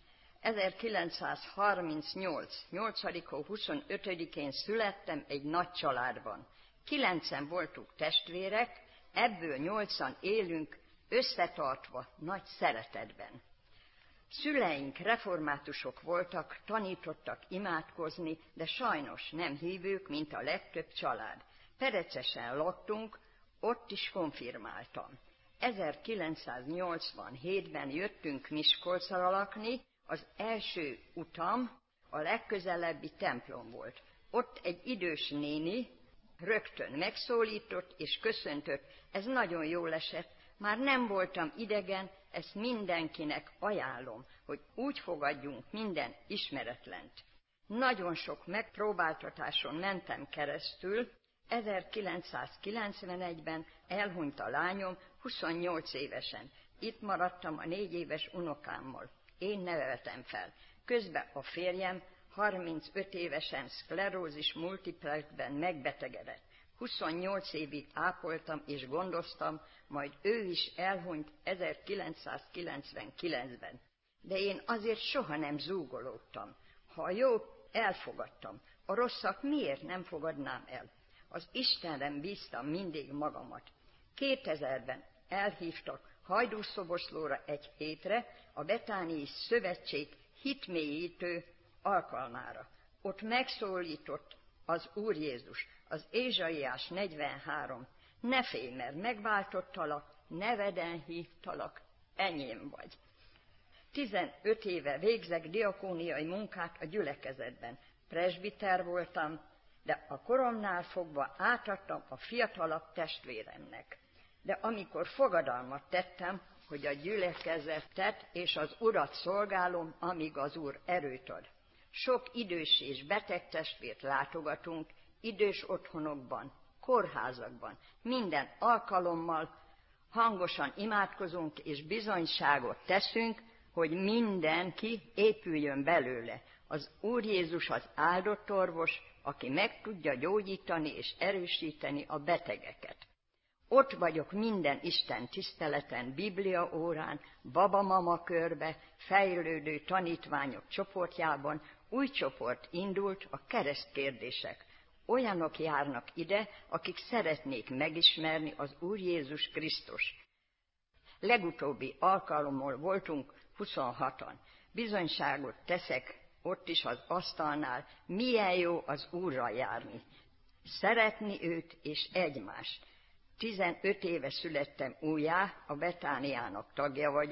1938. 8. hó 25-én születtem egy nagy családban. 9-en voltunk testvérek, ebből 8-an élünk összetartva nagy szeretetben. Szüleink reformátusok voltak, tanítottak imádkozni, de sajnos nem hívők, mint a legtöbb család. Perecesen laktunk, ott is konfirmáltam. 1987-ben jöttünk Miskolcra lakni, az első utam a legközelebbi templom volt. Ott egy idős néni rögtön megszólított és köszöntött, ez nagyon jól esett, már nem voltam idegen, ezt mindenkinek ajánlom, hogy úgy fogadjunk minden ismeretlent. Nagyon sok megpróbáltatáson mentem keresztül, 1991-ben elhunyt a lányom 28 évesen. Itt maradtam a 4 éves unokámmal. Én neveltem fel. Közben a férjem 35 évesen szklerózis multiplexben megbetegedett. 28 évig ápoltam és gondoztam, majd ő is elhunyt 1999-ben. De én azért soha nem zúgolódtam. Ha a jó, elfogadtam. A rosszat miért nem fogadnám el? Az Istenre bíztam mindig magamat. 2000-ben elhívtak Hajdúszoboszlóra egy hétre a Betániai Szövetség hitmélyítő alkalmára. Ott megszólított az Úr Jézus, az Ézsaiás 43. Ne félj, mert megváltottalak, neveden hívtalak, enyém vagy. 15 éve végzek diakóniai munkát a gyülekezetben. Presbiter voltam, de a koromnál fogva átadtam a fiatalabb testvéremnek. De amikor fogadalmat tettem, hogy a gyülekezetet és az Urat szolgálom, amíg az Úr erőt ad. Sok idős és beteg testvért látogatunk, idős otthonokban, kórházakban, minden alkalommal hangosan imádkozunk és bizonyságot teszünk, hogy mindenki épüljön belőle. Az Úr Jézus az áldott orvos, aki meg tudja gyógyítani és erősíteni a betegeket. Ott vagyok minden Isten tiszteleten, Biblia órán, babamama körbe, fejlődő tanítványok csoportjában. Új csoport indult, a keresztkérdések. Olyanok járnak ide, akik szeretnék megismerni az Úr Jézus Krisztus. Legutóbbi alkalommal voltunk 26-an. Bizonyságot teszek ott is az asztalnál, milyen jó az Úrral járni. Szeretni őt és egymást. 15 éve születtem újjá, a Betániának tagja vagyok,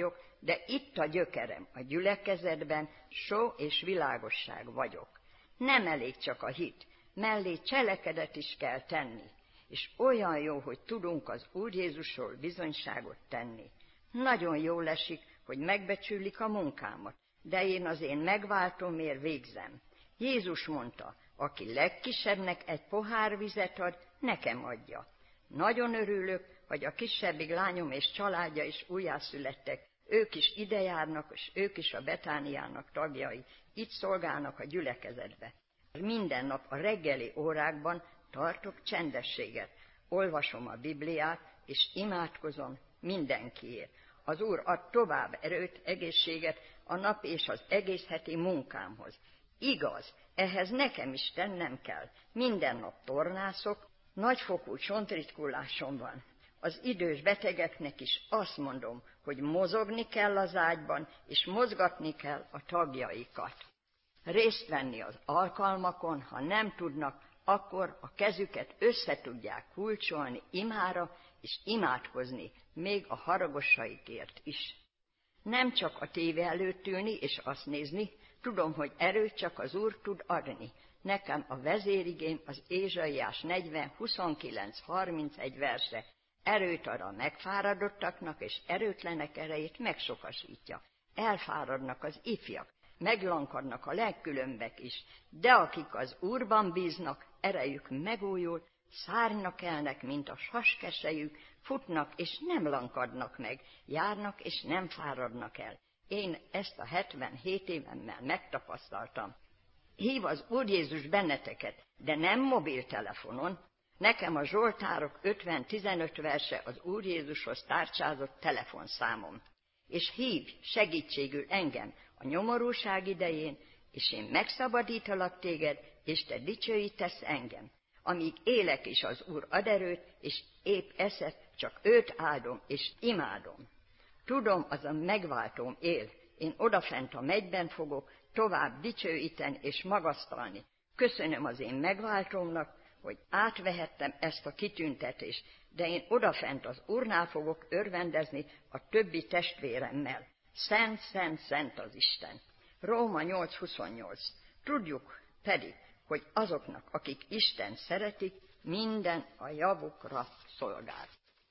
de itt a gyökerem, a gyülekezetben só és világosság vagyok. Nem elég csak a hit, mellé cselekedet is kell tenni, és olyan jó, hogy tudunk az Úr Jézusról bizonyságot tenni. Nagyon jól esik, hogy megbecsülik a munkámat, de én az én megváltómért végzem. Jézus mondta, aki legkisebbnek egy pohár vizet ad, nekem adja. Nagyon örülök, hogy a kisebbik lányom és családja is újjászülettek. Ők is ide járnak, és ők is a Betániának tagjai. Itt szolgálnak a gyülekezetbe. Minden nap a reggeli órákban tartok csendességet. Olvasom a Bibliát, és imádkozom mindenkiért. Az Úr ad tovább erőt, egészséget a nap és az egész heti munkámhoz. Igaz, ehhez nekem is tennem kell. Minden nap tornászok, nagyfokú csontritkulásom van. Az idős betegeknek is azt mondom, hogy mozogni kell az ágyban, és mozgatni kell a tagjaikat. Részt venni az alkalmakon, ha nem tudnak, akkor a kezüket össze tudják kulcsolni imára, és imádkozni, még a haragosaikért is. Nem csak a tévé előtt ülni és azt nézni, tudom, hogy erőt csak az Úr tud adni. Nekem a vezérigém az Ézsaiás 40, 29, 31 verse. Erőt ad a megfáradottaknak, és erőtlenek erejét megsokasítja. Elfáradnak az ifjak, meglankadnak a legkülönbek is, de akik az Úrban bíznak, erejük megújul, szárnynak kelnek, mint a saskesejük, futnak és nem lankadnak meg, járnak és nem fáradnak el. Én ezt a 77 évemmel megtapasztaltam. Hív az Úr Jézus benneteket, de nem mobiltelefonon. Nekem a Zsoltárok 50-15 verse az Úr Jézushoz tárcsázott telefonszámom. És hív segítségül engem a nyomorúság idején, és én megszabadítalak téged, és te dicsőítesz engem. Amíg élek is az Úr ad erőt, és épp eszet, csak őt áldom és imádom. Tudom, az a megváltóm él, én odafent a mennyben fogok tovább dicsőíteni és magasztalni. Köszönöm az én megváltómnak, hogy átvehettem ezt a kitüntetést, de én odafent az Úrnál fogok örvendezni a többi testvéremmel. Szent, szent, szent az Isten. Róma 8.28. Tudjuk pedig, hogy azoknak, akik Isten szeretik, minden a javukra szolgál.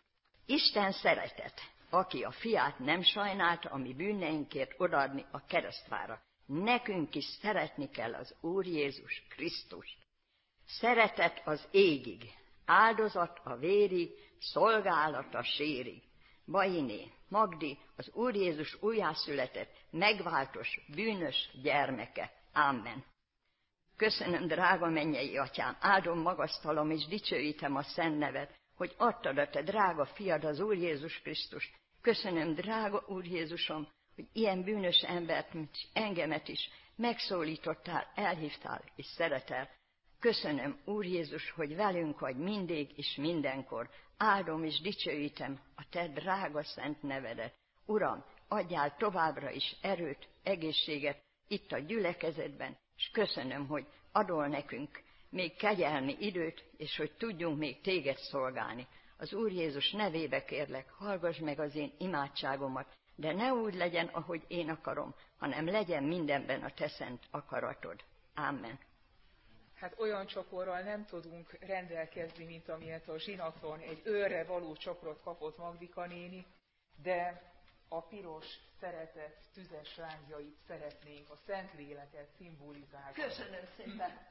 Isten szeretet, aki a fiát nem sajnálta, a mi bűneinkért odaadni a keresztfára. Nekünk is szeretni kell az Úr Jézus Krisztust. Szeretet az égig, áldozat a vérig, szolgálat a sérig. Bainé, Magdi, az Úr Jézus újjászületett, megváltos, bűnös gyermeke. Amen. Köszönöm, drága mennyei atyám, áldom, magasztalom és dicsőítem a szent neved, hogy adtad a te drága fiad, az Úr Jézus Krisztus. Köszönöm, drága Úr Jézusom, hogy ilyen bűnös embert, mint engemet is megszólítottál, elhívtál és szeretel. Köszönöm, Úr Jézus, hogy velünk vagy mindig és mindenkor. Áldom és dicsőítem a te drága szent nevedet. Uram, adjál továbbra is erőt, egészséget itt a gyülekezetben, és köszönöm, hogy adol nekünk még kegyelmi időt, és hogy tudjunk még téged szolgálni. Az Úr Jézus nevébe kérlek, hallgass meg az én imádságomat, de ne úgy legyen, ahogy én akarom, hanem legyen mindenben a te szent akaratod. Amen. Hát olyan csokorral nem tudunk rendelkezni, mint amilyet a zsinaton egy őrre való csokrot kapott Magdika néni, de a piros, szeretet, tüzes lángjait szeretnénk, a Szentléleket szimbolizálni. Köszönöm szépen!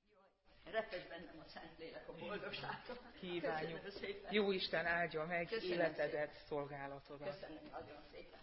Reped bennem a Szentlélek, a boldogságtól. Kívánjuk. Jó Isten áldja meg Köszönöm életedet, szépen. szolgálatodat. Köszönöm nagyon szépen.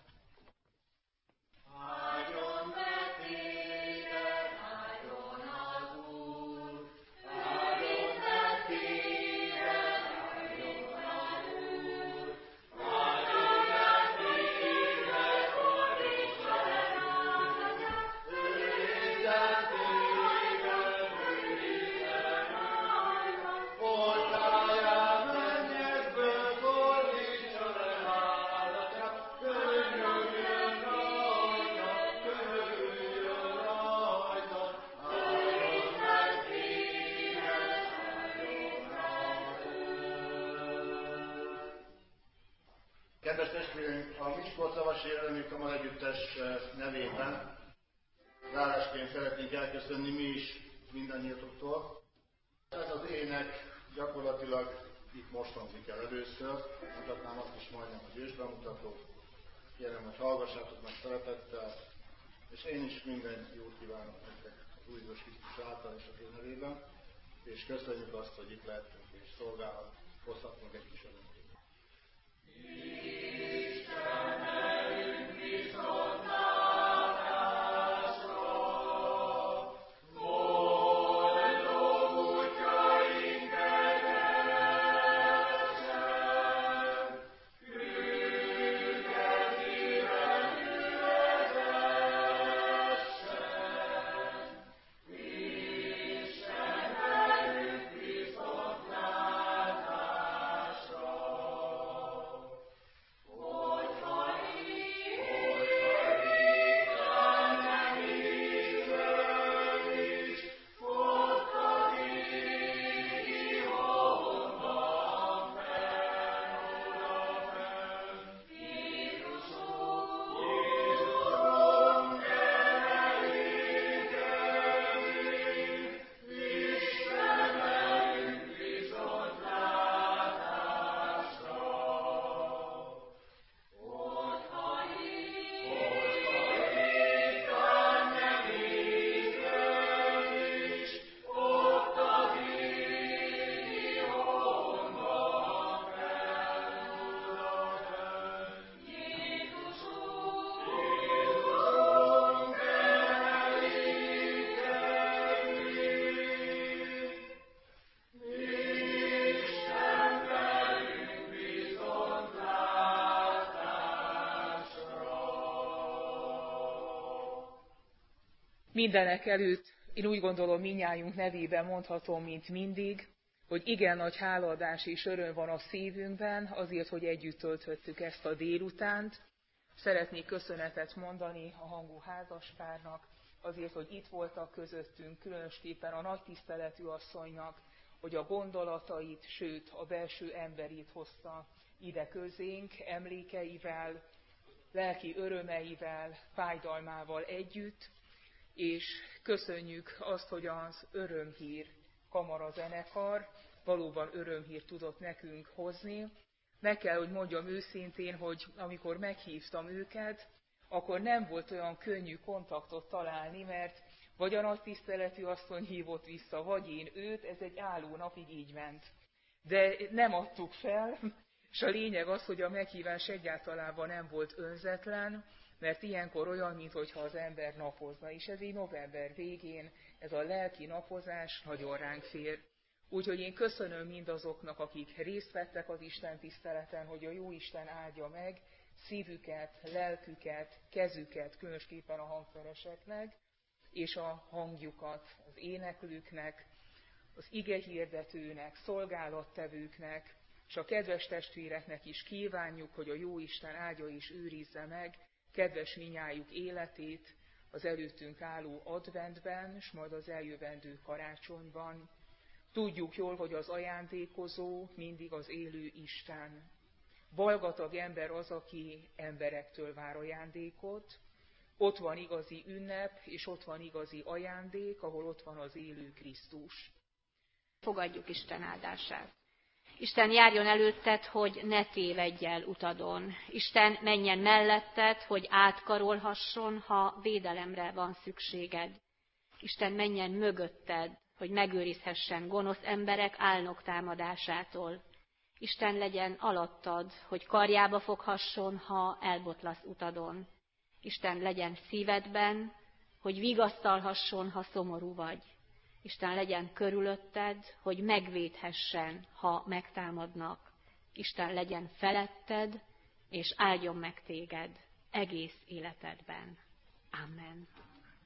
Áldjon meg téged, áldjon az Úr, áldjon meg téged, áldjon az Úr, áldjon meg téged, fordítson ránk, őrizzen téged, őrizzen ránk, portáját mennyekből fordítson ránk, könyörüljön ránk, könyörüljön ránk. testvéreim, a Miskolc-Avasi Jelenlő Kamara Együttes nevében zárásként szeretnénk elköszönni mi is mindannyiatoktól. Ez az ének gyakorlatilag itt most hangzik el először, mutatnám azt is majdnem, hogy ősbemutató. Kérem, hogy hallgassátok meg szeretettel, és én is minden jót kívánok nektek az Úr Jézus Krisztus által és az ő nevében, és köszönjük azt, hogy itt lehetünk és hozhatunk egy kis örömét. Mindenek előtt én úgy gondolom, mindnyájunk nevében mondhatom, mint mindig, hogy igen nagy hálaadás és öröm van a szívünkben azért, hogy együtt töltöttük ezt a délutánt. Szeretnék köszönetet mondani a hangú házaspárnak azért, hogy itt voltak közöttünk, különösképpen a nagy tiszteletű asszonynak, hogy a gondolatait, sőt a belső emberét hozta ide közénk, emlékeivel, lelki örömeivel, fájdalmával együtt, és köszönjük azt, hogy az Örömhír Kamara zenekar valóban örömhírt tudott nekünk hozni. Meg kell, hogy mondjam őszintén, hogy amikor meghívtam őket, akkor nem volt olyan könnyű kontaktot találni, mert vagy a nagy tiszteletű asszony hívott vissza, vagy én őt, ez egy álló napig így ment. De nem adtuk fel, és a lényeg az, hogy a meghívás egyáltalában nem volt önzetlen, mert ilyenkor olyan, mintha az ember napozna, és ez így november végén, ez a lelki napozás nagyon ránk fér. Úgyhogy én köszönöm mindazoknak, akik részt vettek az Isten tiszteleten, hogy a Jóisten áldja meg szívüket, lelküket, kezüket, különösképpen a hangszereseknek, és a hangjukat az éneklőknek, az igehirdetőnek, szolgálattevőknek, és a kedves testvéreknek is kívánjuk, hogy a Jóisten áldja és őrizze meg kedves minnyájuk életét az előttünk álló adventben, és majd az eljövendő karácsonyban. Tudjuk jól, hogy az ajándékozó mindig az élő Isten. Balgatag ember az, aki emberektől vár ajándékot. Ott van igazi ünnep, és ott van igazi ajándék, ahol ott van az élő Krisztus. Fogadjuk Isten áldását. Isten járjon előtted, hogy ne tévedj el utadon. Isten menjen melletted, hogy átkarolhasson, ha védelemre van szükséged. Isten menjen mögötted, hogy megőrizhessen gonosz emberek álnok támadásától. Isten legyen alattad, hogy karjába foghasson, ha elbotlasz utadon. Isten legyen szívedben, hogy vigasztalhasson, ha szomorú vagy. Isten legyen körülötted, hogy megvédhessen, ha megtámadnak. Isten legyen feletted, és áldjon meg téged egész életedben. Amen.